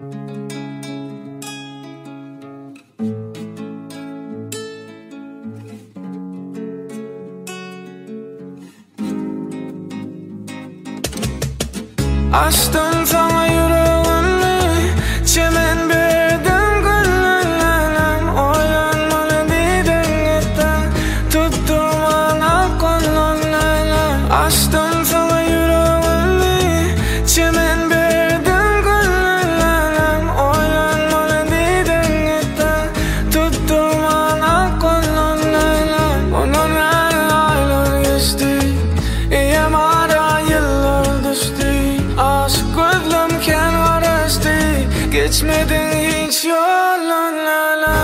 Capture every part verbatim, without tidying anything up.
Açtım sana yüreğimi, çemen verdim güllerim. Oyanmalı dedin etten, tuttum ana kolonlarım. Açtım sana yüreğimi, çemen verdim güllerim. Oyanmalı dedin etten, tuttum ana kolonlarım. Onun aylar geçti, yamara yıllar düştü. Aşk gözlemken varıştı, geçmedin hiç yollarla.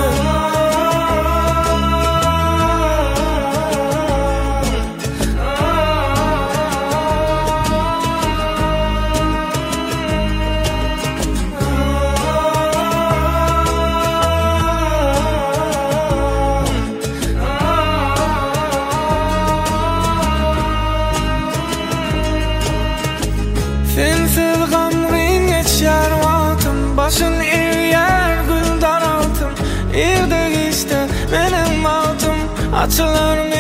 Sensiz gamgin geçer vaktim, başın eğer gül daraltım. Erde işte benim altım, açılır